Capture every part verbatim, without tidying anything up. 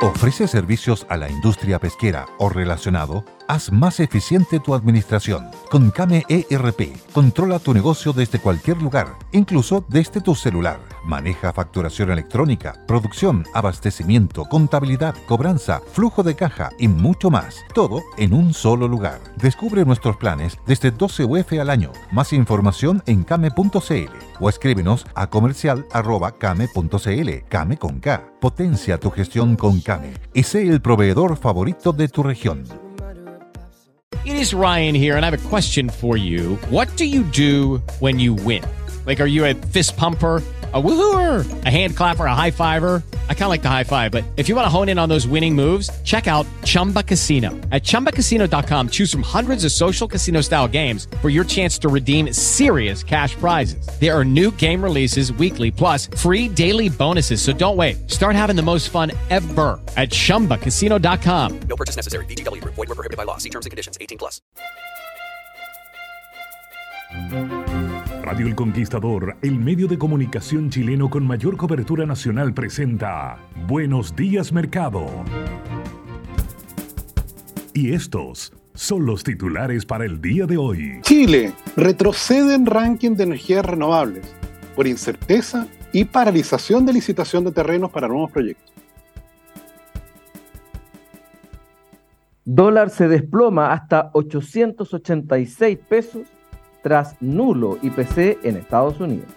¿Ofrece servicios a la industria pesquera o relacionado? Haz más eficiente tu administración. Con Kame E R P, controla tu negocio desde cualquier lugar, incluso desde tu celular. Maneja facturación electrónica, producción, abastecimiento, contabilidad, cobranza, flujo de caja y mucho más. Todo en un solo lugar. Descubre nuestros planes desde doce U F al año. Más información en kame punto c l o escríbenos a comercial arroba kame punto c l. Kame con K. Potencia tu gestión con Kame y sé el proveedor favorito de tu región. It is Ryan here, and I have a question for you. What do you do when you win? Like, are you a fist pumper, a woohooer, a hand clapper, a high fiver? I kind of like the high five, but if you want to hone in on those winning moves, check out Chumba Casino. At chumba casino dot com, choose from hundreds of social casino style games for your chance to redeem serious cash prizes. There are new game releases weekly, plus free daily bonuses. So don't wait. Start having the most fun ever at chumba casino dot com. No purchase necessary. V G W Group. Void where prohibited by law. See terms and conditions. eighteen plus. Radio El Conquistador, el medio de comunicación chileno con mayor cobertura nacional, presenta Buenos Días Mercado. Y estos son los titulares para el día de hoy. Chile retrocede en ranking de energías renovables por incerteza y paralización de licitación de terrenos para nuevos proyectos. Dólar se desploma hasta ochocientos ochenta y seis pesos tras nulo I P C en Estados Unidos.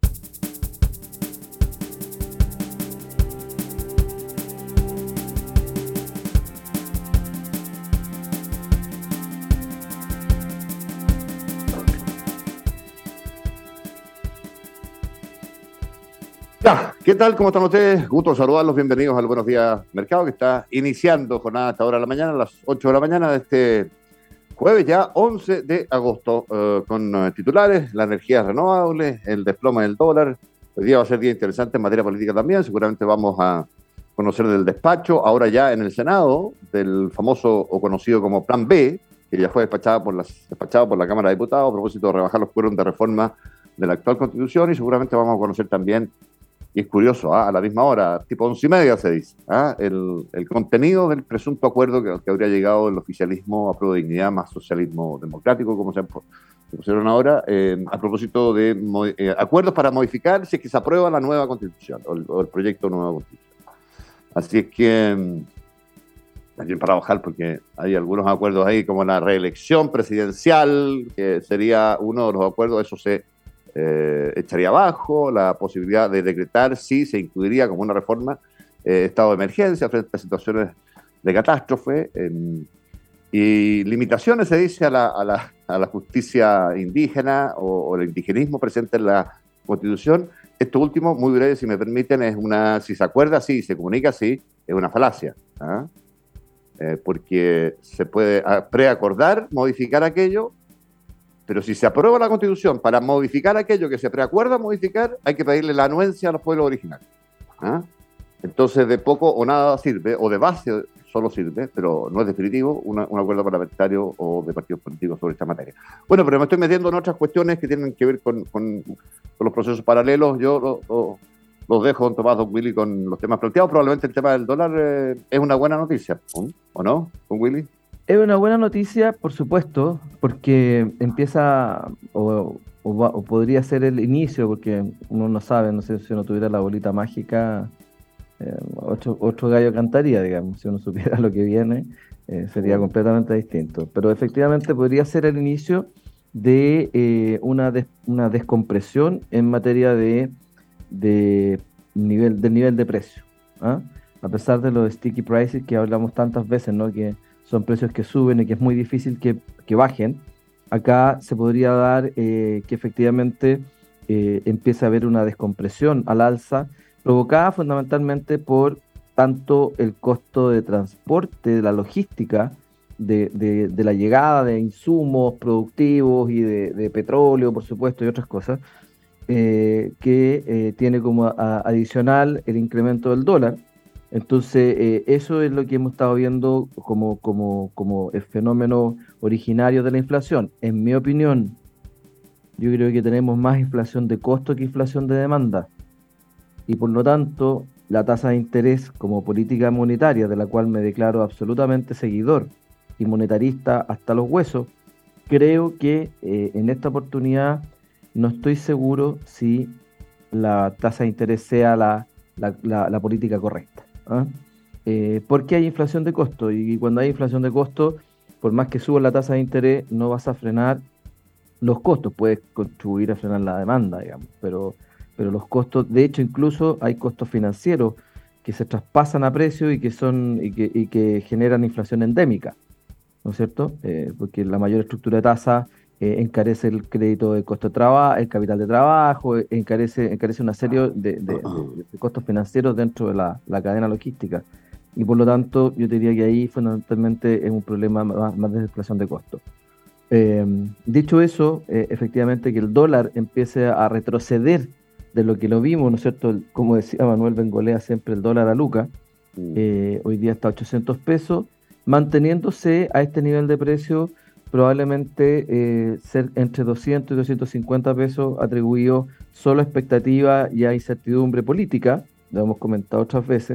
Ya, ¿qué tal? ¿Cómo están ustedes? Gusto saludarlos, bienvenidos al Buenos Días Mercado, que está iniciando jornada hasta ahora de la mañana, a las ocho de la mañana de este jueves ya once de agosto, uh, con uh, titulares, la energía renovable, el desplome del dólar. Hoy día va a ser día interesante en materia política también, seguramente vamos a conocer del despacho, ahora ya en el Senado, del famoso o conocido como Plan B, que ya fue despachado por, las, despachado por la Cámara de Diputados a propósito de rebajar los quórum de reforma de la actual Constitución, y seguramente vamos a conocer también, y es curioso, ¿ah? a la misma hora, tipo once y media se dice, ¿ah? el, el contenido del presunto acuerdo que, que habría llegado el oficialismo a Pro Dignidad más socialismo democrático, como se, se pusieron ahora, eh, a propósito de eh, acuerdos para modificar si es que se aprueba la nueva Constitución, o el, o el proyecto de nueva Constitución. Así es que, también para bajar, porque hay algunos acuerdos ahí, como la reelección presidencial, que sería uno de los acuerdos, eso se Eh, echaría abajo la posibilidad de decretar si se incluiría como una reforma eh, estado de emergencia frente a situaciones de catástrofe, eh, y limitaciones, se dice, a la, a la, a la justicia indígena o, o el indigenismo presente en la Constitución. Esto último, muy breve, si me permiten, es una, si se acuerda así, se comunica así, es una falacia, ¿ah? eh, porque se puede preacordar, modificar aquello. Pero si se aprueba la Constitución para modificar aquello que se preacuerda modificar, hay que pedirle la anuencia a los pueblos originarios. ¿Ah? Entonces, de poco o nada sirve, o de base solo sirve, pero no es definitivo, una, un acuerdo parlamentario o de partidos políticos sobre esta materia. Bueno, pero me estoy metiendo en otras cuestiones que tienen que ver con, con, con los procesos paralelos. Yo lo, lo, los dejo, don Tomás, don Willy, con los temas planteados. Probablemente el tema del dólar eh, es una buena noticia, ¿o no, don Willy? Es una buena noticia, por supuesto, porque empieza, o, o, va, o podría ser el inicio, porque uno no sabe, no sé, si uno tuviera la bolita mágica, eh, otro, otro gallo cantaría, digamos, si uno supiera lo que viene, eh, sería completamente distinto. Pero efectivamente podría ser el inicio de eh, una, des, una descompresión en materia de, de nivel, del nivel de precio, ¿ah? A pesar de los sticky prices que hablamos tantas veces, ¿no? Que son precios que suben y que es muy difícil que, que bajen. Acá se podría dar eh, que efectivamente eh, empiece a haber una descompresión al alza, provocada fundamentalmente por tanto el costo de transporte, de la logística, de, de, de la llegada de insumos productivos y de, de petróleo, por supuesto, y otras cosas, eh, que eh, tiene como a, adicional el incremento del dólar. Entonces, eh, eso es lo que hemos estado viendo como, como, como el fenómeno originario de la inflación. En mi opinión, yo creo que tenemos más inflación de costo que inflación de demanda. Y por lo tanto, la tasa de interés como política monetaria, de la cual me declaro absolutamente seguidor y monetarista hasta los huesos, creo que eh, en esta oportunidad no estoy seguro si la tasa de interés sea la, la, la, la política correcta. ¿Ah? Eh, porque hay inflación de costo, y cuando hay inflación de costo, por más que suba la tasa de interés, no vas a frenar los costos, puedes contribuir a frenar la demanda, digamos, pero, pero los costos, de hecho, incluso hay costos financieros que se traspasan a precio y que son y que, y que generan inflación endémica, ¿no es cierto? Eh, porque la mayor estructura de tasa eh, encarece el crédito de costo de trabajo, el capital de trabajo, eh, encarece, encarece una serie de, de, de, de costos financieros dentro de la, la cadena logística. Y por lo tanto, yo diría que ahí fundamentalmente es un problema más, más de inflación de costos. Eh, dicho eso, eh, efectivamente que el dólar empiece a retroceder de lo que lo vimos, ¿no es cierto? El, como decía Manuel Bengolea, siempre el dólar a Luca, eh, hoy día está a ochocientos pesos, manteniéndose a este nivel de precio, probablemente eh, ser entre doscientos y doscientos cincuenta pesos atribuido solo a expectativa y a incertidumbre política, lo hemos comentado otras veces,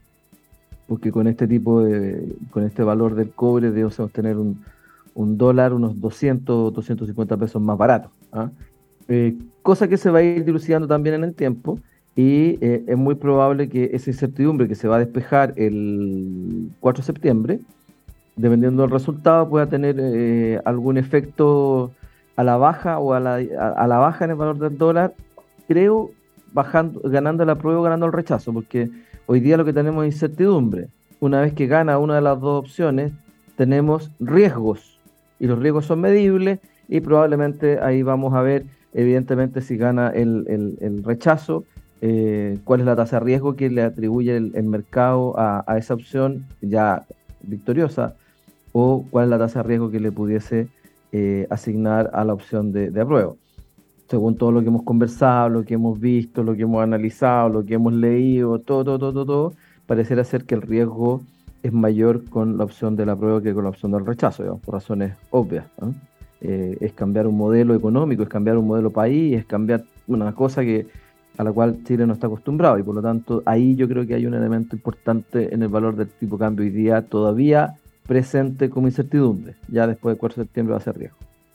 porque con este tipo de, con este valor del cobre debemos tener un, un dólar unos doscientos, doscientos cincuenta pesos más barato, ¿ah? Eh, cosa que se va a ir dilucidando también en el tiempo, y eh, es muy probable que esa incertidumbre que se va a despejar el cuatro de septiembre, dependiendo del resultado, pueda tener eh, algún efecto a la baja o a la, a, a la baja en el valor del dólar, creo, bajando, ganando el apruebo o ganando el rechazo, porque hoy día lo que tenemos es incertidumbre. Una vez que gana una de las dos opciones, tenemos riesgos, y los riesgos son medibles, y probablemente ahí vamos a ver, evidentemente, si gana el, el, el rechazo, eh, cuál es la tasa de riesgo que le atribuye el, el mercado a, a esa opción ya victoriosa, o cuál es la tasa de riesgo que le pudiese eh, asignar a la opción de, de apruebo. Según todo lo que hemos conversado, lo que hemos visto, lo que hemos analizado, lo que hemos leído, todo, todo, todo, todo, todo pareciera ser que el riesgo es mayor con la opción del apruebo que con la opción del rechazo, digamos, por razones obvias, ¿no? Eh, es cambiar un modelo económico, es cambiar un modelo país, es cambiar una cosa que a la cual Chile no está acostumbrado, y por lo tanto ahí yo creo que hay un elemento importante en el valor del tipo de cambio hoy día todavía presente como incertidumbre. Ya después del cuatro de septiembre va a ser riesgo.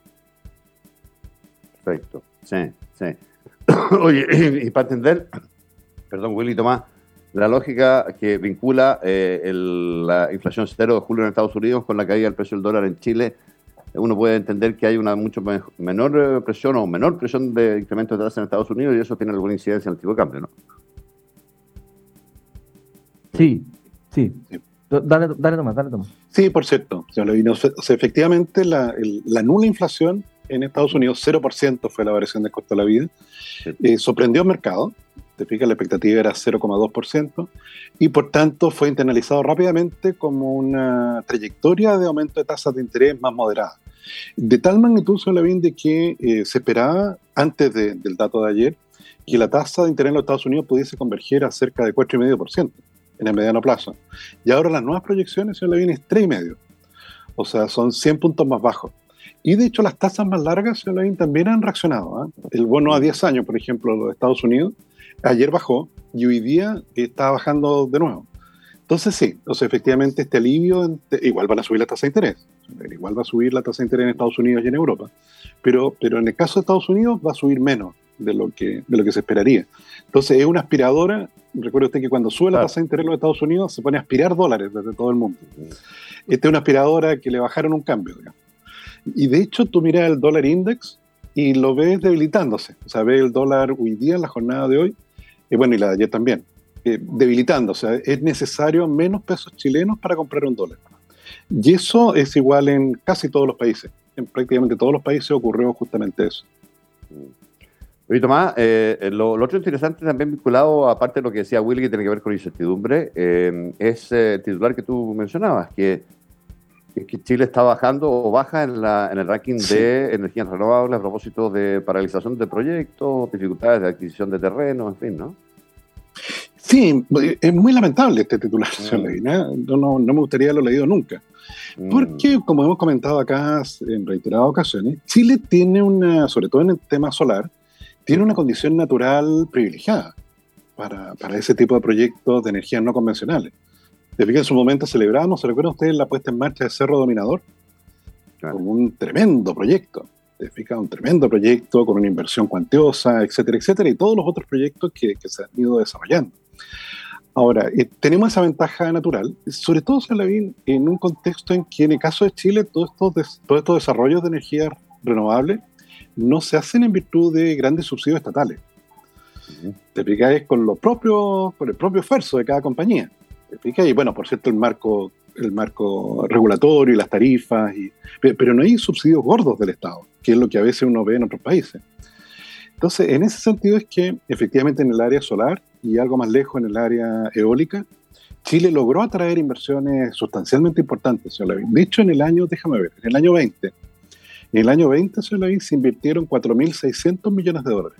Perfecto, sí, sí. Oye, y para entender, perdón, Willy Tomás, la lógica que vincula eh, el, la inflación cero de julio en Estados Unidos con la caída del precio del dólar en Chile, uno puede entender que hay una mucho menor presión o menor presión de incremento de tasa en Estados Unidos, y eso tiene alguna incidencia en el tipo de cambio, ¿no? Sí, sí. sí. Dale, dale Tomás, dale Tomás. Sí, por cierto, señor Levino. O sea, efectivamente, la, el, la nula inflación en Estados Unidos, cero por ciento fue la variación del costo de la vida, sí. eh, sorprendió al mercado. Te fijas, la expectativa era cero coma dos por ciento, y por tanto fue internalizado rápidamente como una trayectoria de aumento de tasas de interés más moderada. De tal magnitud, señor Levin, de que eh, se esperaba, antes de, del dato de ayer, que la tasa de interés en los Estados Unidos pudiese converger a cerca de cuatro coma cinco por ciento en el mediano plazo. Y ahora las nuevas proyecciones, señor Levin, es tres coma cinco por ciento. O sea, son cien puntos más bajos. Y de hecho, las tasas más largas, señor Levin, también han reaccionado, ¿eh? El bono a diez años, por ejemplo, de los Estados Unidos, ayer bajó y hoy día está bajando de nuevo. Entonces sí, o sea, efectivamente este alivio, igual van a subir la tasa de interés, igual va a subir la tasa de interés en Estados Unidos y en Europa, pero, pero en el caso de Estados Unidos va a subir menos de lo que, de lo que se esperaría. Entonces es una aspiradora. Recuerde usted que cuando sube la tasa de interés en los Estados Unidos se pone a aspirar dólares desde todo el mundo. Esta es una aspiradora que le bajaron un cambio, digamos. Y de hecho tú miras el dólar index y lo ves debilitándose. O sea, ves el dólar hoy día, en la jornada de hoy, y bueno, y la de ayer también, eh, debilitando. O sea, es necesario menos pesos chilenos para comprar un dólar. Y eso es igual en casi todos los países. En prácticamente todos los países ocurrió justamente eso. Oye, Tomás, eh, lo, lo otro interesante también vinculado, aparte de lo que decía Willy, que tiene que ver con incertidumbre, eh, es eh, el titular que tú mencionabas, que, que Chile está bajando o baja en, la, en el ranking sí. de energías renovables a propósito de paralización de proyectos, dificultades de adquisición de terreno, en fin, ¿no? Sí, es muy lamentable este titular, mm. señor Leguina. No, no, no me gustaría haberlo leído nunca. Mm. Porque, como hemos comentado acá en reiteradas ocasiones, Chile tiene una, sobre todo en el tema solar, tiene una condición natural privilegiada. para, para ese tipo de proyectos de energías no convencionales. Desde que en su momento celebramos, ¿se recuerdan ustedes la puesta en marcha de Cerro Dominador? Claro. Como un tremendo proyecto. ¿Te fijas? Un tremendo proyecto con una inversión cuantiosa, etcétera, etcétera, y todos los otros proyectos que, que se han ido desarrollando. Ahora, eh, tenemos esa ventaja natural, sobre todo, señor Lavín, en un contexto en que en el caso de Chile todos estos, des, todos estos desarrollos de energía renovable no se hacen en virtud de grandes subsidios estatales. Uh-huh. Te fijas, es con, lo propio, con el propio esfuerzo de cada compañía. ¿Te fijas? Y bueno, por cierto, el marco, el marco regulatorio y las tarifas, y, pero no hay subsidios gordos del Estado, que es lo que a veces uno ve en otros países. Entonces, en ese sentido es que efectivamente en el área solar y algo más lejos en el área eólica, Chile logró atraer inversiones sustancialmente importantes, señor Lavín. De hecho, en el año, déjame ver, en el año veinte, en el año veinte, señor Lavín, se invirtieron cuatro mil seiscientos millones de dólares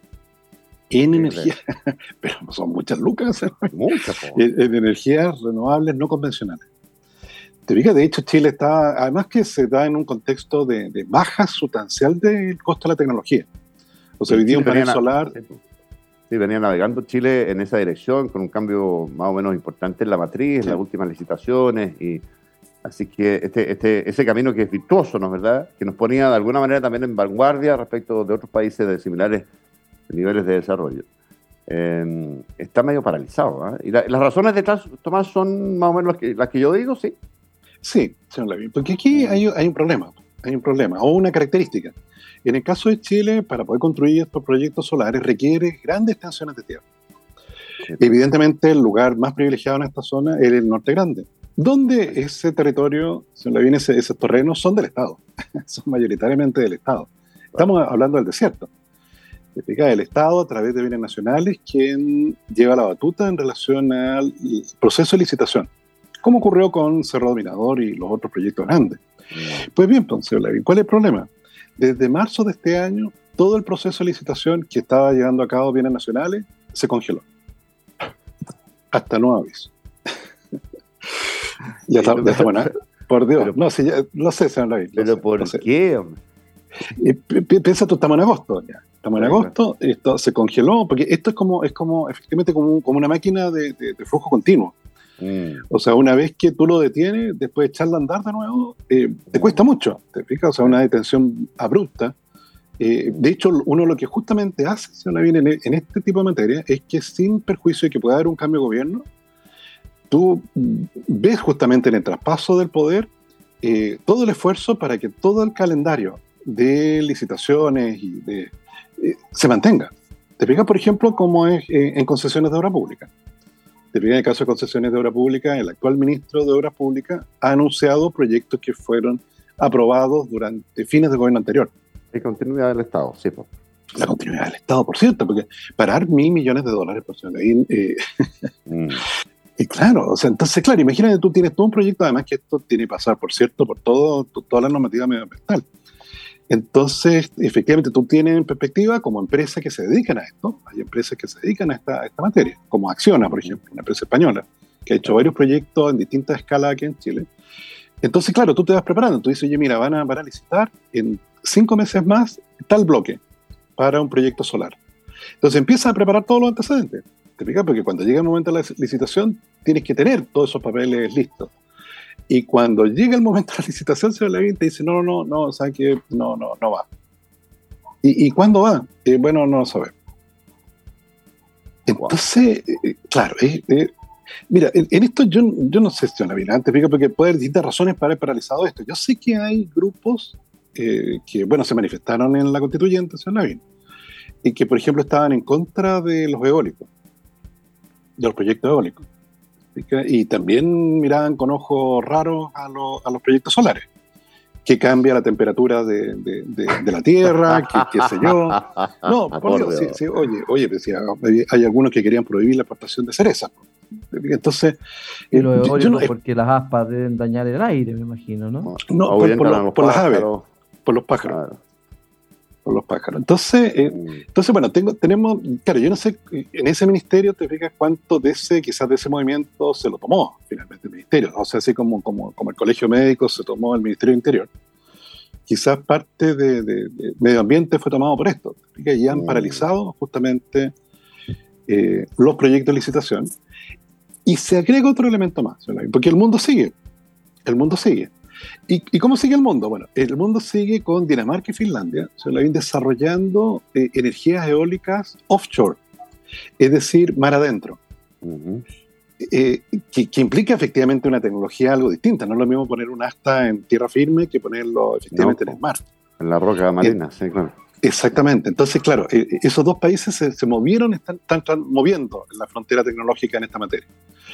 en energía, pero son muchas lucas, muchas, en, en energías renovables no convencionales. Te fijas, de hecho, Chile está, además que se da en un contexto de, de baja sustancial del costo de la tecnología. O sea, hoy día un panel solar... Sí, venía navegando Chile en esa dirección, con un cambio más o menos importante en la matriz, en sí. las últimas licitaciones, y así que este, este, ese camino que es virtuoso, ¿no es verdad?, que nos ponía de alguna manera también en vanguardia respecto de otros países de similares niveles de desarrollo. Eh, está medio paralizado, ¿eh? Y la, las razones detrás, Tomás, son más o menos las que, las que yo digo, ¿sí? Sí, señor Lavín, porque aquí hay, hay un problema, hay un problema, o una característica. En el caso de Chile, para poder construir estos proyectos solares requiere grandes extensiones de tierra. Sí. Evidentemente, el lugar más privilegiado en esta zona es el Norte Grande, donde ese territorio, señor Lavín, ese, esos terrenos son del Estado, son mayoritariamente del Estado. Estamos hablando del desierto. El Estado, a través de bienes nacionales, quien lleva la batuta en relación al proceso de licitación, como ocurrió con Cerro Dominador y los otros proyectos grandes. Pues bien, entonces, ¿cuál es el problema? Desde marzo de este año, todo el proceso de licitación que estaba llevando a cabo bienes nacionales se congeló. Hasta nuevo aviso. ya está, ya está buena. Por Dios, pero, no, sí, ya, no sé, señor Lavín. ¿Pero sé, por no sé. qué, hombre? Eh, piensa tú, estamos en agosto ya. Estamos en agosto, esto se congeló, porque esto es como, es como efectivamente como, como una máquina de, de, de flujo continuo. Mm. O sea, una vez que tú lo detienes, después de echarlo a andar de nuevo, eh, te cuesta mucho, ¿te fijas? O sea, una detención abrupta. Eh, de hecho, uno lo que justamente hace, si uno viene en, en este tipo de materia, es que sin perjuicio de que pueda haber un cambio de gobierno, tú ves justamente en el traspaso del poder eh, todo el esfuerzo para que todo el calendario de licitaciones y de Eh, se mantenga. Te fijas, por ejemplo, como es eh, en concesiones de obra pública. Te fijas, en el caso de concesiones de obra pública, el actual ministro de Obras Públicas ha anunciado proyectos que fueron aprobados durante fines del gobierno anterior. La continuidad del Estado, sí. Pues. La continuidad del Estado, por cierto, porque parar mil millones de dólares, por cierto, ahí, eh, mm. y claro, o sea, entonces, claro, imagínate, tú tienes todo un proyecto, además que esto tiene que pasar, por cierto, por todo, toda la normativa medioambiental. Entonces, efectivamente, tú tienes en perspectiva como empresas que se dedican a esto, hay empresas que se dedican a esta, a esta materia, como Acciona, por ejemplo, una empresa española, que ha hecho varios proyectos en distintas escalas aquí en Chile. Entonces, claro, tú te vas preparando, tú dices, oye, mira, van a, van a licitar en cinco meses más tal bloque para un proyecto solar. Entonces empiezas a preparar todos los antecedentes, ¿te fijas? Porque cuando llega el momento de la licitación, tienes que tener todos esos papeles listos. Y cuando llega el momento de la licitación, señor Lavín te dice, no, no, no, ¿sabes qué? No, no, no va. ¿Y, y cuándo va? Eh, bueno, no lo sabemos. Entonces, eh, claro, eh, eh, mira, en, en esto yo, yo no sé, señor Lavín, antes explico porque puede haber distintas razones para haber paralizado esto. Yo sé que hay grupos eh, que, bueno, se manifestaron en la constituyente, señor Lavín, y que, por ejemplo, estaban en contra de los eólicos, de los proyectos eólicos. Y también miraban con ojos raros a, lo, a los proyectos solares, que cambia la temperatura de, de, de, de la Tierra, que qué sé yo. No, por Dios, sí, sí, oye, oye, decía, hay algunos que querían prohibir la exportación de cerezas. Entonces, y lo eólico, yo no, porque las aspas deben dañar el aire, me imagino, ¿no? No, por, por, lo, por las aves, por los pájaros. Claro. Por los pájaros. Entonces, eh, entonces bueno, tengo, tenemos, claro, yo no sé, en ese ministerio te fijas cuánto de ese, quizás de ese movimiento se lo tomó finalmente el ministerio, o sea, así como, como, como el Colegio Médico se tomó el Ministerio del Interior, quizás parte de, de, de medio ambiente fue tomado por esto, y han mm. paralizado justamente eh, los proyectos de licitación, y se agrega otro elemento más, porque el mundo sigue, el mundo sigue. ¿Y, ¿Y cómo sigue el mundo? Bueno, el mundo sigue con Dinamarca y Finlandia, se lo vienen desarrollando eh, energías eólicas offshore, es decir, mar adentro. Uh-huh. eh, que, que implica efectivamente una tecnología algo distinta. No es lo mismo poner un asta en tierra firme que ponerlo efectivamente no, en el mar. En la roca marina, eh, sí, claro. Exactamente. Entonces, claro, eh, esos dos países se, se movieron, están, están, están moviendo en la frontera tecnológica en esta materia.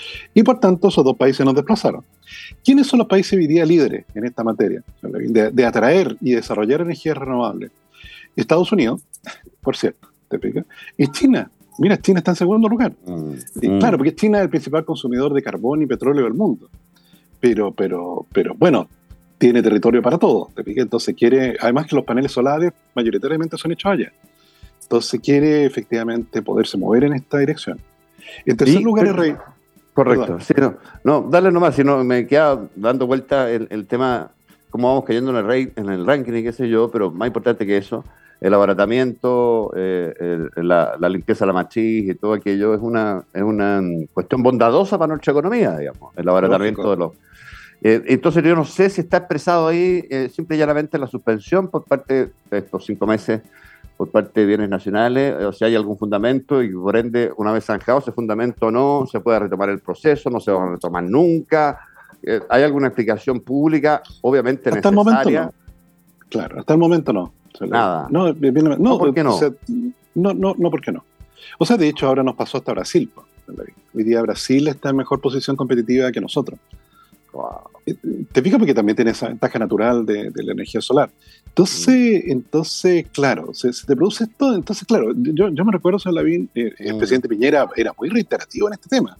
Y por tanto, esos dos países nos desplazaron. ¿Quiénes son los países hoy día líderes en esta materia? De, de atraer y desarrollar energías renovables. Estados Unidos, por cierto, ¿te pica? Y China. Mira, China está en segundo lugar. Mm, y, mm. Claro, porque China es el principal consumidor de carbón y petróleo del mundo. Pero, pero, pero bueno, tiene territorio para todo. ¿Te pica? Entonces quiere, además que los paneles solares mayoritariamente son hechos allá. Entonces quiere efectivamente poderse mover en esta dirección. En tercer y, lugar es rey. Correcto. Sí, no, no, dale nomás, si no me queda dando vuelta el, el tema, cómo vamos cayendo en el, rey, en el ranking y qué sé yo, pero más importante que eso, el abaratamiento, eh, el, la, la limpieza de la matriz y todo aquello es una, es una cuestión bondadosa para nuestra economía, digamos, el abaratamiento Lógico. de los... Eh, entonces yo no sé si está expresado ahí eh, simple y llanamente la suspensión por parte de estos cinco meses por parte de bienes nacionales, o si hay algún fundamento y por ende, una vez zanjado ese fundamento o no, se puede retomar el proceso, no se va a retomar nunca. Eh, ¿Hay alguna explicación pública? Obviamente hasta necesaria. El momento no. Claro, hasta el momento no. O sea, Nada. No, bien, no, no, ¿por qué no? O sea, no, no, no, ¿por qué no? O sea, de hecho, ahora nos pasó hasta Brasil. Hoy día Brasil está en mejor posición competitiva que nosotros. Wow. Te fijas porque también tiene esa ventaja natural de, de la energía solar. Entonces, mm. entonces claro, se, se te produce esto. Entonces, claro, yo, yo me recuerdo, señor Lavín, eh, el mm. presidente Piñera era muy reiterativo en este tema.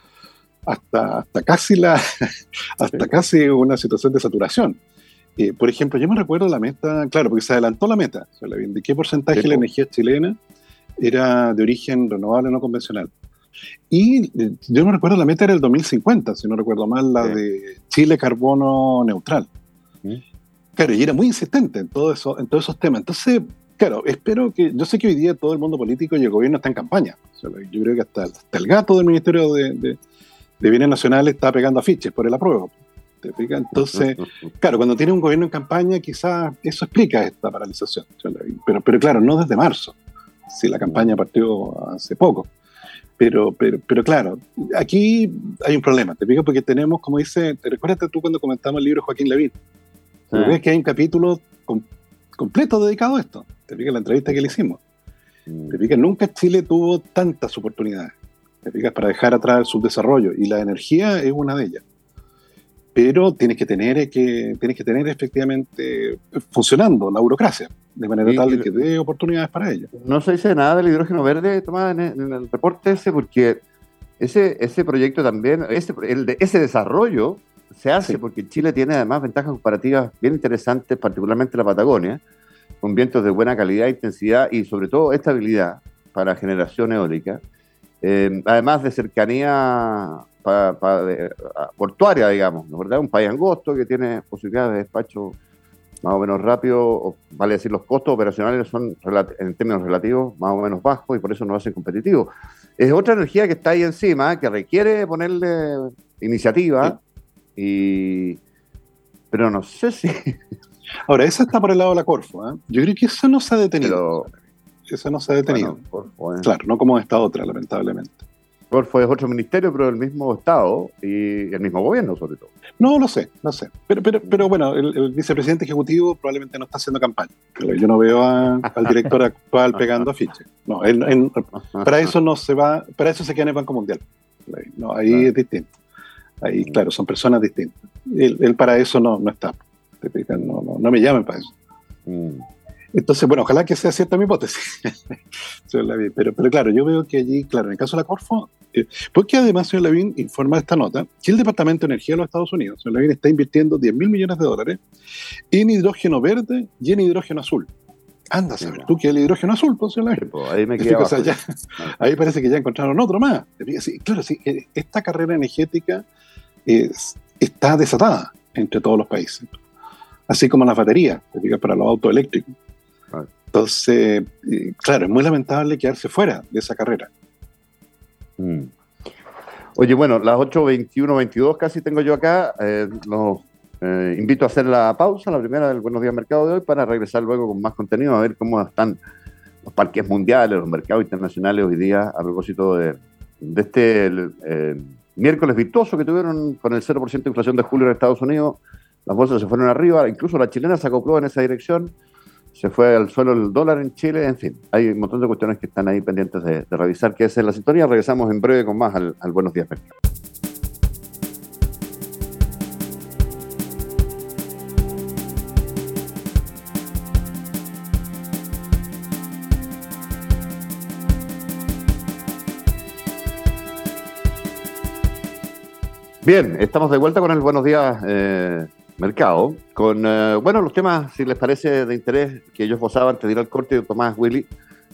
Hasta, hasta casi la hasta sí. casi una situación de saturación. Eh, por ejemplo, yo me recuerdo la meta, claro, porque se adelantó la meta, señor Lavín, de qué porcentaje de la energía chilena era de origen renovable no convencional. Y yo me recuerdo la meta era el dos mil cincuenta, si no recuerdo mal, la sí. de Chile carbono neutral. ¿Sí? Claro, y era muy insistente en, todo eso, en todos esos temas. Entonces, claro, espero que... Yo sé que hoy día todo el mundo político y el gobierno está en campaña. O sea, yo creo que hasta, hasta el gato del Ministerio de, de, de Bienes Nacionales está pegando afiches por el apruebo. ¿Te fijas? Entonces, claro, cuando tiene un gobierno en campaña, quizás eso explica esta paralización. Pero, pero claro, no desde marzo, si la campaña partió hace poco. Pero, pero, pero claro, aquí hay un problema, te digo, porque tenemos, como dice, ¿te recuerdas tú cuando comentamos el libro de Joaquín Lavín? Sí. ¿Ves que hay un capítulo com- completo dedicado a esto? Te fijas la entrevista que le hicimos. Mm. Te fijas, nunca Chile tuvo tantas oportunidades, te fijas, para dejar atrás el subdesarrollo, y la energía es una de ellas. Pero tienes que tener, que, tienes que tener efectivamente funcionando la burocracia, de manera y, tal de que dé oportunidades para ello. No se dice nada del hidrógeno verde, Tomás, en el, en el reporte ese, porque ese, ese proyecto también, ese, el de, ese desarrollo se hace sí. porque Chile tiene además ventajas comparativas bien interesantes, particularmente en la Patagonia, con vientos de buena calidad, intensidad y sobre todo estabilidad para generación eólica, eh, además de cercanía pa, pa, de, a, portuaria, digamos, ¿no? ¿Verdad? Un país angosto que tiene posibilidades de despacho más o menos rápido, vale decir, los costos operacionales son en términos relativos más o menos bajos y por eso nos hacen competitivos. Es otra energía que está ahí encima, que requiere ponerle iniciativa, sí. y pero no sé si... Ahora, esa está por el lado de la Corfo, ¿eh? Yo creo que eso no se ha detenido. Pero... Eso no se ha detenido. Bueno, Corfo, ¿eh? Claro, no como esta otra, lamentablemente. Corfo es otro ministerio, pero del mismo Estado y el mismo gobierno, sobre todo. No, lo sé, lo sé. Pero, pero, pero bueno, el, el vicepresidente ejecutivo probablemente no está haciendo campaña. Yo no veo a, al director actual pegando afiches. No, él, él, para eso no se va, para eso se queda en el Banco Mundial. No, ahí ah. es distinto. Ahí, claro, son personas distintas. Él, él para eso no, no está. No, no, no me llamen para eso. Mm. Entonces, bueno, ojalá que sea cierta mi hipótesis. pero, pero claro, yo veo que allí, claro, en el caso de la Corfo, eh, porque además, señor Lavín informa esta nota que el Departamento de Energía de los Estados Unidos, señor Lavín, está invirtiendo diez mil millones de dólares en hidrógeno verde y en hidrógeno azul. Anda a saber, tú que el hidrógeno azul, pues, señor Lavín. Pues, ahí me quedo. O sea, ya, ahí parece que ya encontraron otro más. Sí, claro, sí, esta carrera energética eh, está desatada entre todos los países. Así como las baterías, para los autos eléctricos. Entonces, claro, es muy lamentable quedarse fuera de esa carrera. Mm. Oye, bueno, las ocho veintiuno, veintidós casi tengo yo acá. Eh, los eh, invito a hacer la pausa, la primera del Buenos Días Mercado de hoy, para regresar luego con más contenido, a ver cómo están los parques mundiales, los mercados internacionales hoy día, a propósito de, de este eh, miércoles virtuoso que tuvieron con el cero por ciento de inflación de julio en Estados Unidos. Las bolsas se fueron arriba, incluso la chilena se acopló en esa dirección. Se fue al suelo el dólar en Chile, en fin, hay un montón de cuestiones que están ahí pendientes de, de revisar, que es en la sintonía. Regresamos en breve con más al, al Buenos Días Mercado. Bien, estamos de vuelta con el Buenos Días eh, Mercado, con, eh, bueno, los temas, si les parece de interés, que ellos gozaban, te dirá el corte de Tomás Willy,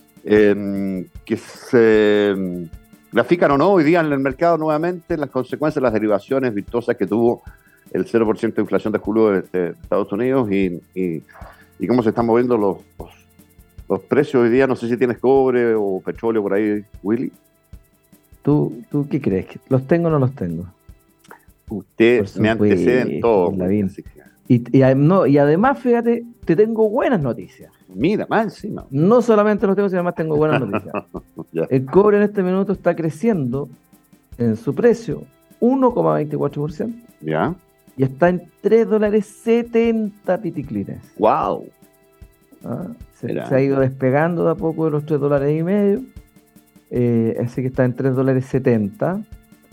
eh, que se eh, grafican o no hoy día en el mercado nuevamente las consecuencias, las derivaciones virtuosas que tuvo el cero por ciento de inflación de julio de, de Estados Unidos y, y, y cómo se están moviendo los, los, los precios hoy día. No sé si tienes cobre o petróleo por ahí, Willy. ¿Tú, tú qué crees? ¿Los tengo o no los tengo? Usted me antecede en todo. Y, y, no, y además, fíjate, te tengo buenas noticias. Mira, más encima. No solamente los tengo, sino además tengo buenas noticias. El cobre en este minuto está creciendo en su precio uno coma veinticuatro por ciento. Ya. Y está en tres dólares setenta piticlines. ¡Wow! ¿Ah? Se, se ha ido despegando de a poco de los tres dólares y medio. Eh, así que está en tres dólares setenta.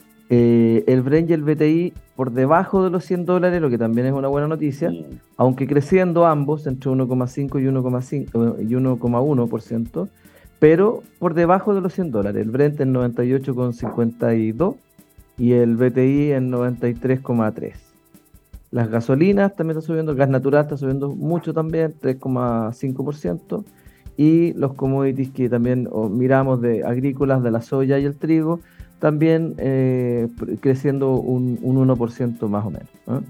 Eh, el Brent y el B T I por debajo de los cien dólares, lo que también es una buena noticia, mm. aunque creciendo ambos entre uno coma cinco y uno coma uno por ciento, pero por debajo de los cien dólares. El Brent en noventa y ocho coma cincuenta y dos y el B T I en noventa y tres coma tres. Las gasolinas también están subiendo, el gas natural está subiendo mucho también, tres coma cinco por ciento, y los commodities que también oh, miramos de agrícolas, de la soya y el trigo, también eh, creciendo un, un uno por ciento más o menos, ¿eh?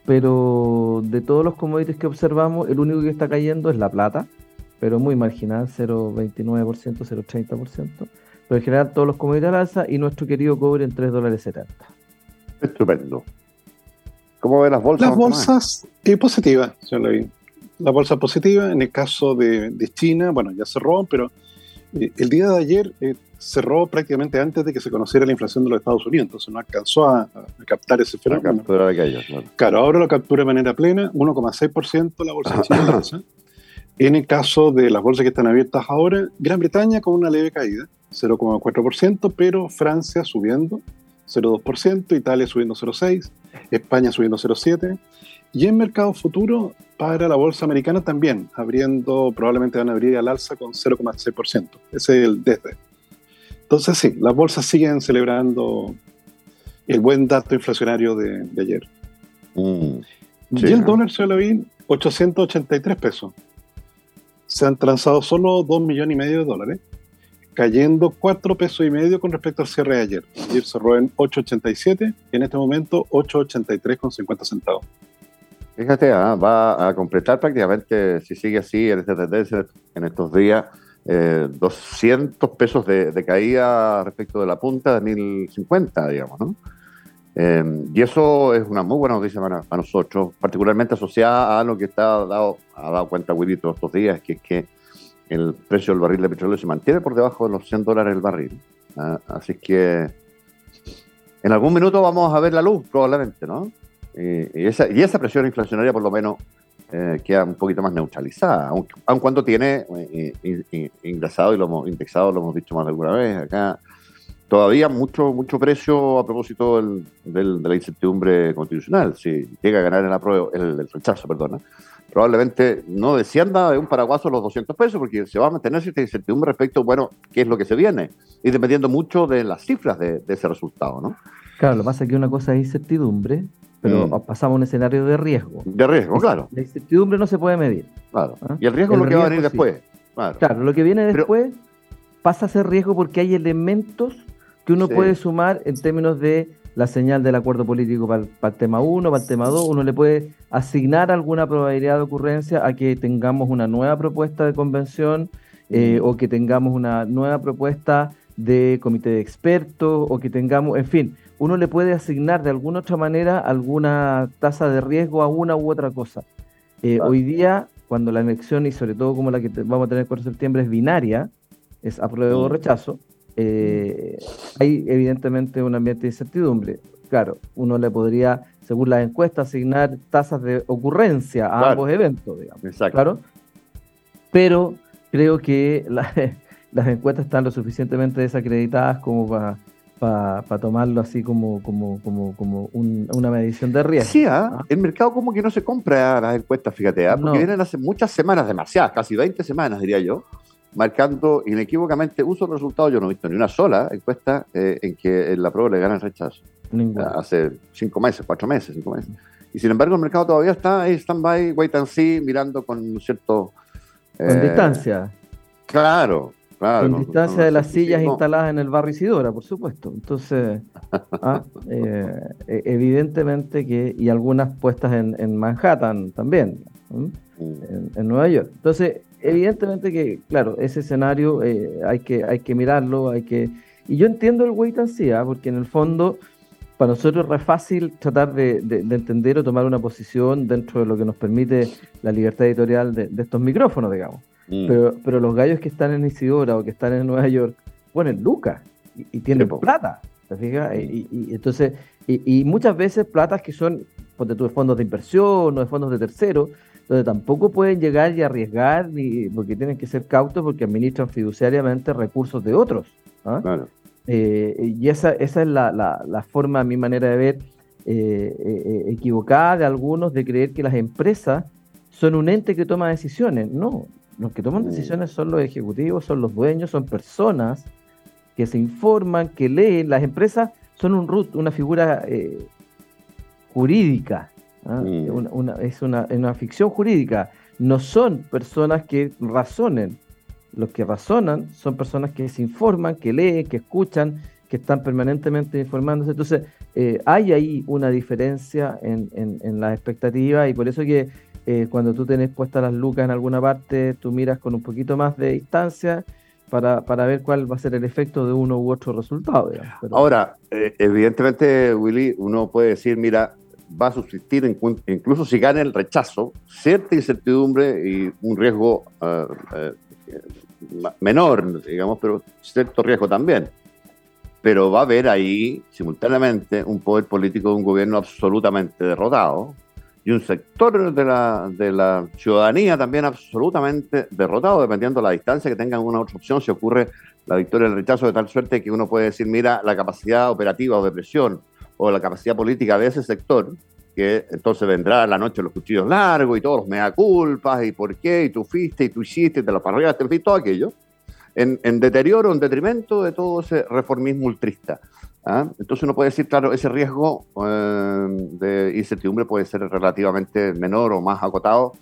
Pero de todos los commodities que observamos, el único que está cayendo es la plata, pero muy marginal, cero coma veintinueve por ciento, cero coma treinta por ciento, pero en general todos los commodities al alza y nuestro querido cobre en tres dólares setenta. Estupendo. ¿Cómo ven las bolsas? Las bolsas, qué positiva, señor Levin. La bolsa positiva, en el caso de, de China, bueno, ya cerró, pero eh, el día de ayer eh, cerró prácticamente antes de que se conociera la inflación de los Estados Unidos, entonces no alcanzó a, a captar ese fenómeno. Captura de aquello, claro. Claro, ahora lo captura de manera plena, uno coma seis por ciento la bolsa china. En el caso de las bolsas que están abiertas ahora, Gran Bretaña con una leve caída, cero coma cuatro por ciento, pero Francia subiendo cero coma dos por ciento, Italia subiendo cero coma seis por ciento, España subiendo cero coma siete por ciento, y en mercado futuro para la bolsa americana también, abriendo, probablemente van a abrir al alza con cero coma seis por ciento. Ese es el desde. Entonces sí, las bolsas siguen celebrando el buen dato inflacionario de, de ayer. Mm, sí, y el dólar, señor Lavín, ochocientos ochenta y tres pesos. Se han transado solo dos millones y medio de dólares, cayendo cuatro pesos y medio con respecto al cierre de ayer. Ayer cerró en ocho ochenta y siete y en este momento ocho ochenta y tres con cincuenta centavos. Fíjate, ah, va a completar prácticamente, si sigue así en esta tendencia, en estos días, eh, doscientos pesos de, de caída respecto de la punta de mil cincuenta, digamos, ¿no? Eh, y eso es una muy buena noticia para, para nosotros, particularmente asociada a lo que está dado, ha dado cuenta Willy todos estos días, que es que el precio del barril de petróleo se mantiene por debajo de los cien dólares el barril. ¿Ah? Así que en algún minuto vamos a ver la luz, probablemente, ¿no? Y, y, esa, y esa presión inflacionaria por lo menos eh, queda un poquito más neutralizada, aun, aun cuando tiene eh, eh, ingresado, y lo hemos indexado, lo hemos dicho más de alguna vez acá, todavía mucho mucho precio a propósito del, del, de la incertidumbre constitucional. Si llega a ganar el, apruebo, el, el rechazo, perdona, probablemente no descienda de un paraguaso los doscientos pesos, porque se va a mantener cierta incertidumbre respecto, bueno, qué es lo que se viene, y dependiendo mucho de las cifras de, de ese resultado, ¿no? Claro, lo que pasa es que una cosa es incertidumbre, pero mm. pasamos a un escenario de riesgo. De riesgo, claro. La incertidumbre no se puede medir. Claro. ¿Ah? Y el riesgo es lo que va a venir sí. después. Claro. claro, lo que viene después pero, pasa a ser riesgo porque hay elementos que uno sí. puede sumar en términos de la señal del acuerdo político para el, para el tema uno, para el tema dos. Uno le puede asignar alguna probabilidad de ocurrencia a que tengamos una nueva propuesta de convención mm. eh, o que tengamos una nueva propuesta de comité de expertos o que tengamos, en fin, uno le puede asignar de alguna otra manera alguna tasa de riesgo a una u otra cosa. Eh, Claro. Hoy día, cuando la elección, y sobre todo como la que te- vamos a tener el cuatro de septiembre, es binaria, es apruebo o Mm. rechazo, eh, hay evidentemente un ambiente de incertidumbre. Claro, uno le podría, según las encuestas, asignar tasas de ocurrencia a Claro. ambos eventos, digamos. Exacto. Claro, pero creo que la- las encuestas están lo suficientemente desacreditadas como para tomarlo así como, como, como, como un- una medición de riesgo. Sí, ¿ah? ¿ah? El mercado como que no se compra las encuestas, fíjate, ¿ah? Porque No. vienen hace muchas semanas, demasiadas, casi veinte semanas, diría yo, marcando inequívocamente uso de resultados. Yo no he visto ni una sola encuesta eh, en que la prueba le gana el rechazo. Ninguno. Hace cinco meses, cuatro meses, cinco meses. Y sin embargo el mercado todavía está ahí, stand-by, wait and see, mirando con cierto... Con eh, distancia. Claro, claro. Con con- distancia con de las sillas escepticismo. instaladas en el barrio Isidora, por supuesto. Entonces, ah, eh, e- evidentemente que, y algunas puestas en, en Manhattan también, ¿m? Mm. en, en Nueva York. Entonces, evidentemente que, claro, ese escenario eh, hay que, hay que mirarlo, hay que... Y yo entiendo el wait and see, ¿ah? Porque en el fondo, para nosotros es re fácil tratar de, de- de entender o tomar una posición dentro de lo que nos permite la libertad editorial de, de estos micrófonos, digamos. Mm. Pero, pero los gallos que están en Isidora o que están en Nueva York ponen lucas y, y tienen Sí, po. plata, ¿te fijas? Y, y- y entonces, y, y muchas veces platas que son, ponte tú, de fondos de inversión o de fondos de terceros, donde tampoco pueden llegar y arriesgar, ni, porque tienen que ser cautos porque administran fiduciariamente recursos de otros. ¿ah? Claro. Eh, y esa, esa es la, la- la forma, a mi manera de ver, eh, eh, equivocada de algunos de creer que las empresas son un ente que toma decisiones. No, los que toman Mm. decisiones son los ejecutivos, son los dueños, son personas que se informan, que leen. Las empresas son un root, una figura eh, jurídica. ¿ah? Mm. Una- una- es una, una ficción jurídica. No son personas que razonen. Los que razonan son personas que se informan, que leen, que escuchan, que están permanentemente informándose. Entonces, eh, hay ahí una diferencia en, en, en las expectativas y por eso que eh, cuando tú tenés puestas las lucas en alguna parte, tú miras con un poquito más de distancia para, para ver cuál va a ser el efecto de uno u otro resultado. digamos. Pero- Ahora, eh, evidentemente, Willy, uno puede decir, mira, va a subsistir, en- incluso si gana el rechazo, cierta incertidumbre y un riesgo eh, eh, ma- menor, digamos, pero cierto riesgo también. Pero va a haber ahí, simultáneamente, un poder político de un gobierno absolutamente derrotado y un sector de la, de la ciudadanía también absolutamente derrotado, dependiendo de la distancia que tengan una otra opción, si ocurre la victoria del rechazo, de tal suerte que uno puede decir, mira, la capacidad operativa o de presión o la capacidad política de ese sector, que entonces vendrá la noche de los cuchillos largos y todos los mea culpas y por qué, y tú fuiste, y tú hiciste, y te lo parreaste, en fin, todo aquello, en, en deterioro, en detrimento de todo ese reformismo ultrista. ¿ah? Entonces uno puede decir, claro, ese riesgo eh, de incertidumbre puede ser relativamente menor o más acotado,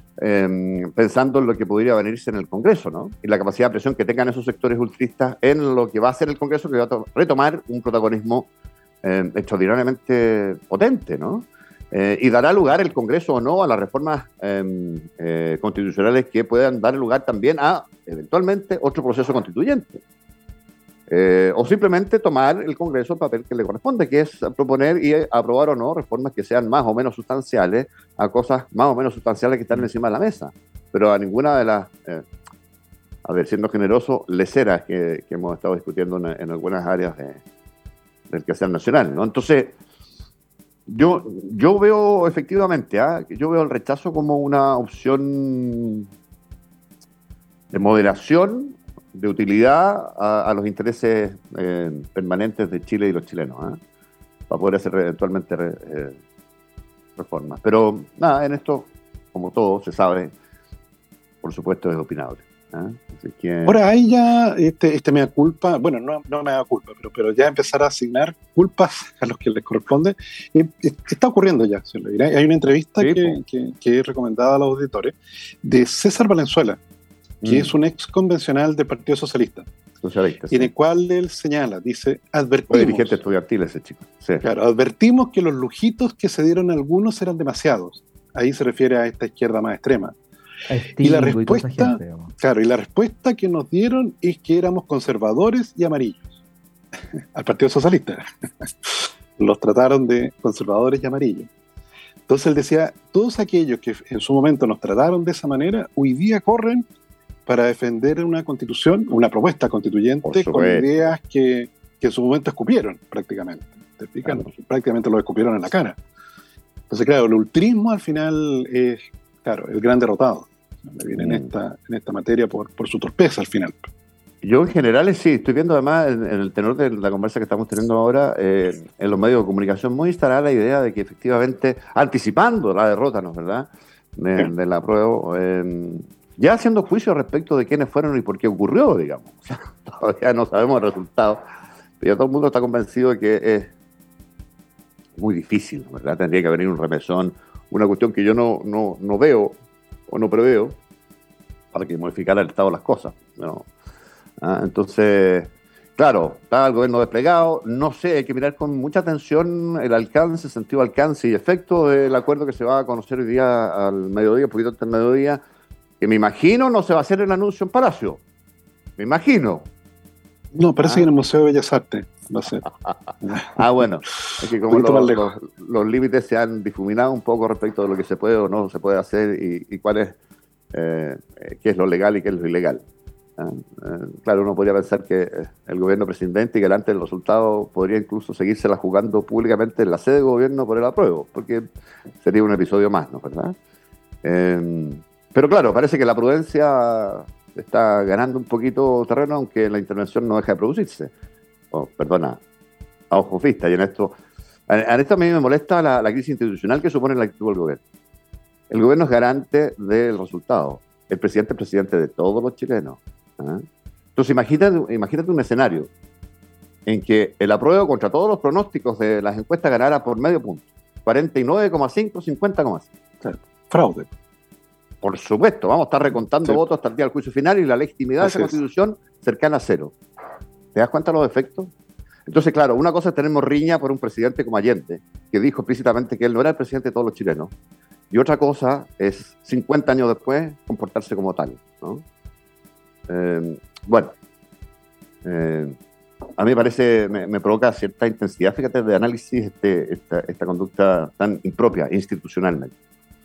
eh, pensando en lo que podría venirse en el Congreso, ¿no? Y la capacidad de presión que tengan esos sectores ultristas en lo que va a ser el Congreso, que va a to- retomar un protagonismo eh, extraordinariamente potente, ¿no? Eh, y dará lugar el Congreso o no a las reformas eh, eh, constitucionales que puedan dar lugar también a, eventualmente, otro proceso constituyente. Eh, o simplemente tomar el Congreso el papel que le corresponde, que es proponer y aprobar o no reformas que sean más o menos sustanciales a cosas más o menos sustanciales que están encima de la mesa, pero a ninguna de las, eh, a ver, siendo generoso, leceras que, que hemos estado discutiendo en, en algunas áreas de, del quehacer nacional, ¿no? Entonces, yo, yo veo efectivamente, ¿ah? yo veo el rechazo como una opción de moderación, de utilidad a, a los intereses eh, permanentes de Chile y los chilenos, ¿eh? para poder hacer eventualmente re, eh, reformas. Pero nada, en esto, como todo se sabe, por supuesto es opinable. ¿eh? Así que... Ahora hay ya este, este mea culpa, bueno, no, no mea culpa, pero, pero ya empezar a asignar culpas a los que les corresponde. Eh, está ocurriendo ya, señor Levirá. Hay una entrevista Sí, que, que, que he recomendado a los auditores de César Valenzuela, que Mm. es un ex convencional del Partido Socialista, Socialista, sí. en el cual él señala, dice, Fue advertimos, dirigente estudiantil ese chico. Sí. claro, advertimos que los lujitos que se dieron algunos eran demasiados. Ahí se refiere a esta izquierda más extrema. Y la respuesta, claro, y la respuesta que nos dieron es que éramos conservadores y amarillos al Partido Socialista. Los trataron de conservadores y amarillos. Entonces él decía, todos aquellos que en su momento nos trataron de esa manera, hoy día corren para defender una constitución, una propuesta constituyente con ideas que, que en su momento escupieron prácticamente. ¿Te explican? Claro. Prácticamente lo escupieron en la cara. Entonces, claro, el ultrismo al final es, claro, el gran derrotado. Viene mm. en, esta, en esta materia por, por su torpeza al final. Yo en general sí, estoy viendo además en, en el tenor de la conversa que estamos teniendo ahora, eh, en los medios de comunicación muy instalada la idea de que efectivamente, anticipando la derrota, ¿no es verdad?, de, de la prueba, eh, ya haciendo juicio respecto de quiénes fueron y por qué ocurrió, digamos. O sea, todavía no sabemos el resultado, pero ya todo el mundo está convencido de que es muy difícil, ¿no es verdad? Tendría que venir un remesón, una cuestión que yo no, no, no veo o no preveo para que modificara el estado de las cosas, ¿no? Ah, entonces, claro, está el gobierno desplegado, no sé, hay que mirar con mucha atención el alcance, sentido alcance y efecto del acuerdo que se va a conocer hoy día al mediodía, un poquito antes del mediodía, que me imagino no se va a hacer el anuncio en Palacio, me imagino. No, parece ah. que en el Museo de Bellas Artes, no sé. Ah, bueno, es que como los, los, los límites se han difuminado un poco respecto de lo que se puede o no se puede hacer y, y cuál es, eh, qué es lo legal y qué es lo ilegal. Ah, eh, claro, uno podría pensar que eh, el gobierno presidente y que delante del resultado podría incluso seguírsela jugando públicamente en la sede de gobierno por el apruebo, porque sería un episodio más, ¿no? ¿Verdad? Eh, pero claro, parece que la prudencia está ganando un poquito terreno, aunque la intervención no deja de producirse. Oh, perdona, a ojos vistas. Y en esto, en, en esto a mí me molesta la, la crisis institucional que supone la actitud del gobierno. El gobierno es garante del resultado. El presidente es presidente de todos los chilenos. ¿Ah? Entonces imagínate, imagínate un escenario en que el apruebo contra todos los pronósticos de las encuestas ganara por medio punto, cuarenta y nueve coma cinco, cincuenta coma cinco. Claro. Fraude. Por supuesto, vamos a estar recontando sí. votos hasta el día del juicio final y la legitimidad Así de esa es. Constitución cercana a cero. ¿Te das cuenta de los efectos? Entonces, claro, una cosa es tener riña por un presidente como Allende, que dijo explícitamente que él no era el presidente de todos los chilenos, y otra cosa es, cincuenta años después, comportarse como tal, ¿no? Eh, bueno, eh, a mí me parece, me, me provoca cierta intensidad, fíjate, de análisis este, esta, esta conducta tan impropia institucionalmente.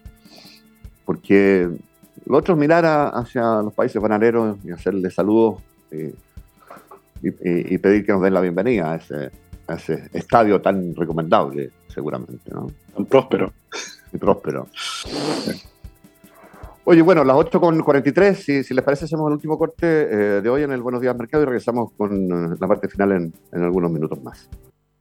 Porque lo otro es mirar a, hacia los países bananeros y hacerles saludos eh, y, y, y pedir que nos den la bienvenida a ese, a ese estadio tan recomendable, seguramente, ¿no? Tan próspero. Y próspero. Oye, bueno, las ocho con cuarenta y tres, si, si les parece, hacemos el último corte eh, de hoy en el Buenos Días Mercado y regresamos con eh, la parte final en, en algunos minutos más.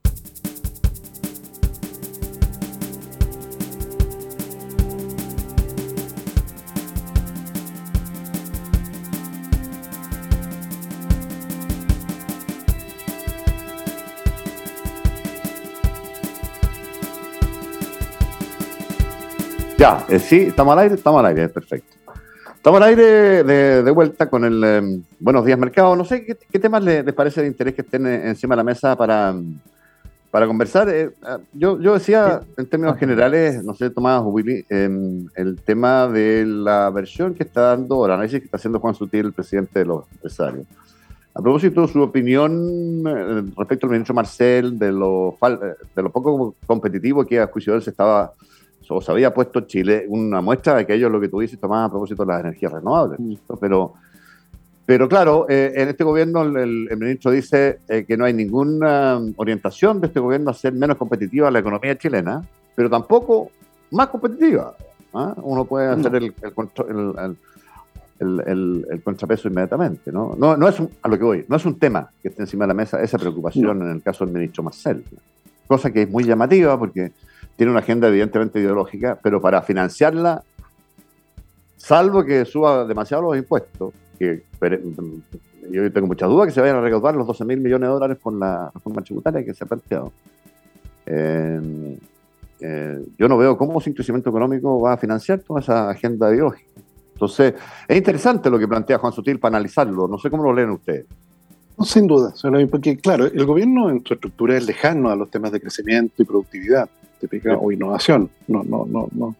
Ya, eh, sí, estamos al aire, estamos al aire, perfecto. Estamos al aire de, de vuelta con el eh, Buenos Días Mercado. No sé qué, qué temas les, les parece de interés que estén encima de la mesa para, para conversar. Eh, yo, yo decía, en términos generales, no sé, Tomás o Willy, eh, el tema de la versión que está dando, o el análisis que está haciendo Juan Sutil, el presidente de los empresarios. A propósito de su opinión eh, respecto al ministro Marcel, de lo, de lo poco competitivo que a juicio de él se estaba... o se había puesto Chile, una muestra de aquello es lo que tú dices, Tomás, a propósito de las energías renovables. Pero, pero claro, eh, en este gobierno el, el ministro dice eh, que no hay ninguna orientación de este gobierno a ser menos competitiva la economía chilena, pero tampoco más competitiva. ¿Ah? Uno puede hacer el, el, el, el, el, el contrapeso inmediatamente. ¿no? No, no es un, a lo que voy, no es un tema que esté encima de la mesa esa preocupación no. en el caso del ministro Marcel. Cosa que es muy llamativa porque tiene una agenda evidentemente ideológica, pero para financiarla, salvo que suba demasiado los impuestos, que yo tengo muchas dudas que se vayan a recaudar los doce mil millones de dólares con la reforma tributaria que se ha planteado. Eh, eh, yo no veo cómo sin crecimiento económico va a financiar toda esa agenda ideológica. Entonces, es interesante lo que plantea Juan Sutil para analizarlo. No sé cómo lo leen ustedes. No, sin duda, porque claro, el gobierno en su estructura es lejano a los temas de crecimiento y productividad. Típica, o innovación, no, no, no, no,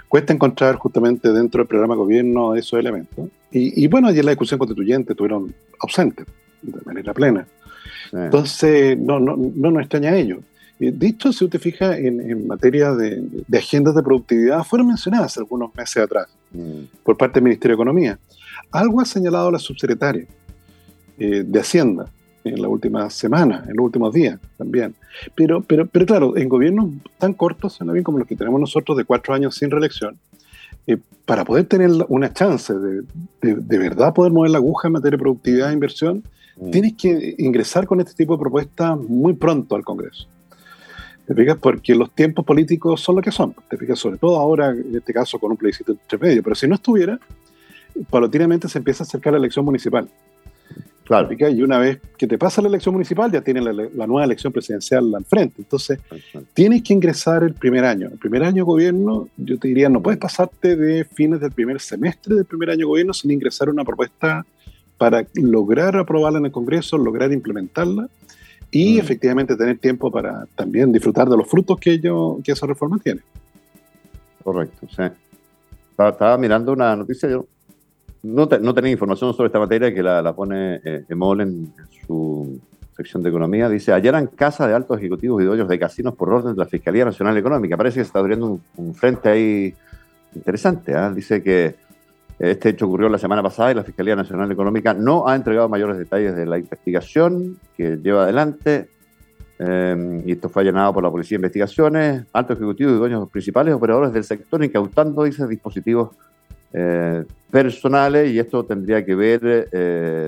cuesta encontrar justamente dentro del programa de gobierno esos elementos. Y, y bueno, ayer la discusión constituyente estuvieron ausentes de manera plena. Sí. Entonces, no, no, no nos extraña a ello. Dicho, si usted fija en, en materia de, de agendas de productividad, fueron mencionadas algunos meses atrás mm. por parte del Ministerio de Economía. Algo ha señalado la subsecretaria eh, de Hacienda en las últimas semanas, en los últimos días también. Pero, pero, pero claro, en gobiernos tan cortos, bien como los que tenemos nosotros de cuatro años sin reelección, eh, para poder tener una chance de, de, de verdad poder mover la aguja en materia de productividad e inversión, mm. tienes que ingresar con este tipo de propuestas muy pronto al Congreso. ¿Te fijas? Porque los tiempos políticos son lo que son. Te fijas, sobre todo ahora, en este caso, con un plebiscito entre medio. Pero si no estuviera, paulatinamente se empieza a acercar la elección municipal. Claro. ¿Te fijas? Y una vez que te pasa la elección municipal, ya tienes la, la nueva elección presidencial al frente. Entonces, Exacto. tienes que ingresar el primer año. El primer año de gobierno, yo te diría, no puedes pasarte de fines del primer semestre del primer año de gobierno sin ingresar una propuesta para lograr aprobarla en el Congreso, lograr implementarla. Y mm. efectivamente tener tiempo para también disfrutar de los frutos que, ello, que esa reforma tiene. Correcto, sí. Estaba, estaba mirando una noticia, yo no, te, no tenía información sobre esta materia que la, la pone eh, Emol en, en su sección de economía. Dice, allanan casa de altos ejecutivos y dueños de casinos por orden de la Fiscalía Nacional Económica. Parece que se está abriendo un, un frente ahí interesante. ¿eh? Dice que este hecho ocurrió la semana pasada y la Fiscalía Nacional Económica no ha entregado mayores detalles de la investigación que lleva adelante. Eh, y esto fue allanado por la Policía de Investigaciones, altos ejecutivos y dueños principales operadores del sector, incautando, dice, dispositivos eh, personales. Y esto tendría que ver, eh,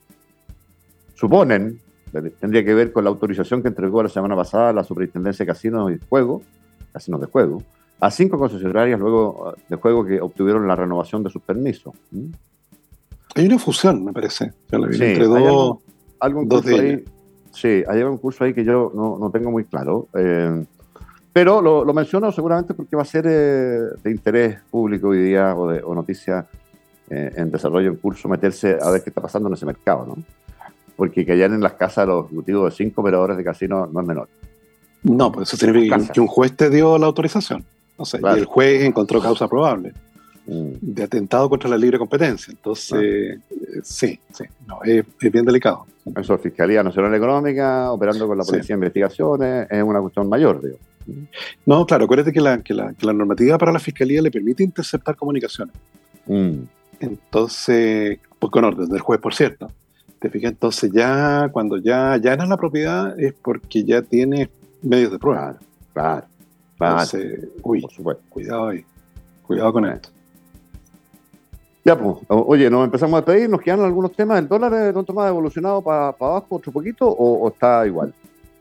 suponen, tendría que ver con la autorización que entregó la semana pasada la Superintendencia de Casinos y Juego, Casinos de Juego, a cinco concesionarias luego de juego que obtuvieron la renovación de sus permisos. ¿Mm? Hay una fusión, me parece. Sí, entre dos, algo, algo dos de ahí, sí, hay un curso ahí que yo no, no tengo muy claro. Eh, pero lo, lo menciono seguramente porque va a ser eh, de interés público hoy día o, de, o noticia eh, en desarrollo en curso meterse a ver qué está pasando en ese mercado, ¿no? Porque que hayan en las casas los ejecutivos de cinco operadores de casino no es menor. No, pues eso significa que, que un juez te dio la autorización. O sea, claro. Y el juez encontró causa probable mm. de atentado contra la libre competencia. Entonces, ah. eh, sí, sí, no, es, es bien delicado. Eso, Fiscalía Nacional Económica, operando con la Policía sí. de Investigaciones, es una cuestión mayor, digo. No, claro, acuérdate que la, que, la, que la normativa para la Fiscalía le permite interceptar comunicaciones. Mm. Entonces, pues con orden del juez, por cierto. Te fijas, entonces ya, cuando ya allanas la propiedad es porque ya tienes medios de prueba. Claro. Entonces, uy, por supuesto. Cuidado ahí, cuidado con esto. Ya, pues, oye, nos empezamos a despedir, nos quedan algunos temas. ¿El dólar, don Tomás, ha evolucionado para pa abajo otro poquito o, o está igual?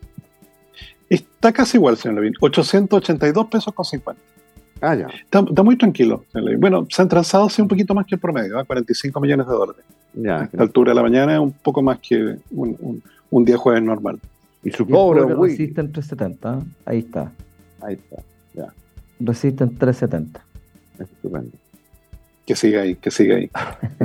Está casi igual, señor Levin, ochocientos ochenta y dos pesos con cincuenta. Ah, ya. Está, está muy tranquilo, señor Levin. Bueno, se han transado sí un poquito más que el promedio, ¿eh? cuarenta y cinco millones de dólares. Ya. A esta altura de la mañana es un poco más que un, un, un día jueves normal. Y su pobre resiste en trescientos setenta, ahí está. Ahí está, ya. Resiste en trescientos setenta. Estupendo. Que siga ahí, que siga ahí.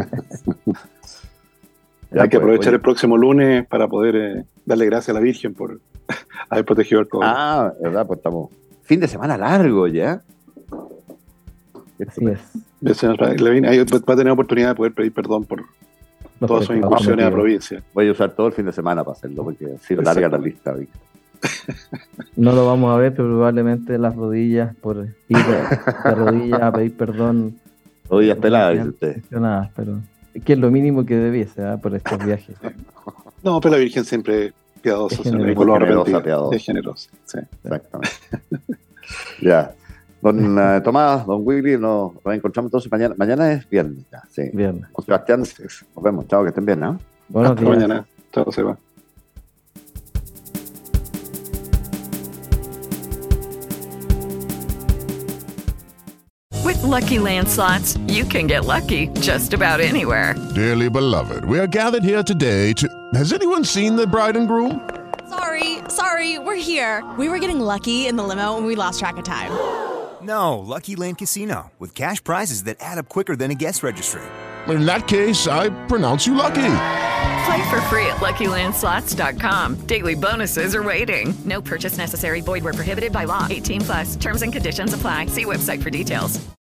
Hay que aprovechar oye. el próximo lunes para poder eh, darle gracias a la Virgen por haber protegido el COVID. Ah, verdad, pues estamos. Fin de semana largo ya. Así es. Levin, ahí va a tener oportunidad de poder pedir perdón por no todas sus incursiones a la provincia. Voy a usar todo el fin de semana para hacerlo, porque así larga la lista, Víctor. No lo vamos a ver, pero probablemente las rodillas, por ir de, de rodillas a pedir perdón. Rodillas peladas, dice usted. Pero que es lo mínimo que debiese, ¿eh? Por estos viajes. No, pero la Virgen siempre es piadosa, es generosa, piadosa. Es generosa, sí. Exactamente. Ya. Don uh, Tomás, don Willy, nos reencontramos entonces mañana. Mañana es viernes, ya, sí. Viernes. Don Sebastián, nos vemos. Chao, que estén bien, ¿no? Buenos días. Hasta mañana. Chao, Seba. With Lucky Land Slots, you can get lucky just about anywhere. Dearly beloved, we are gathered here today to... Has anyone seen the bride and groom? Sorry, sorry, we're here. We were getting lucky in the limo and we lost track of time. No, Lucky Land Casino, with cash prizes that add up quicker than a guest registry. In that case, I pronounce you lucky. Play for free at Lucky Land Slots dot com. Daily bonuses are waiting. No purchase necessary. Void where prohibited by law. eighteen plus. Terms and conditions apply. See website for details.